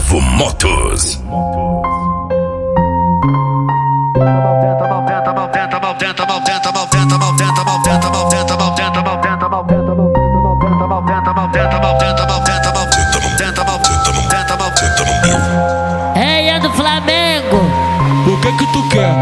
Gustavo Motos. Ei, é do Flamengo. O que tu quer?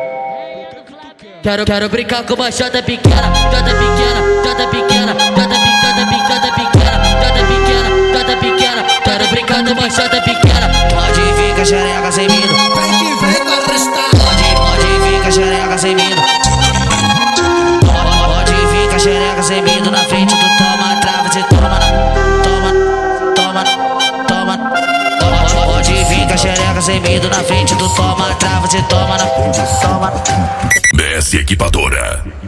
Quero brincar com uma chota pequena, chota pequena, chota pequena, chota pequena, chota pequena, chota pequena, chota pequena. Quero brincar com uma chota pequena. Pode vir com a xereca sem medo. Vem que vem pra prestar. Pode vir com a xereca sem medo. Pode vir com a xereca sem medo. Na frente tu toma, trava, você toma, toma, toma, toma. Pode vir com a xereca sem medo. Na frente tu toma, trava, você toma, toma. BS Equipadora.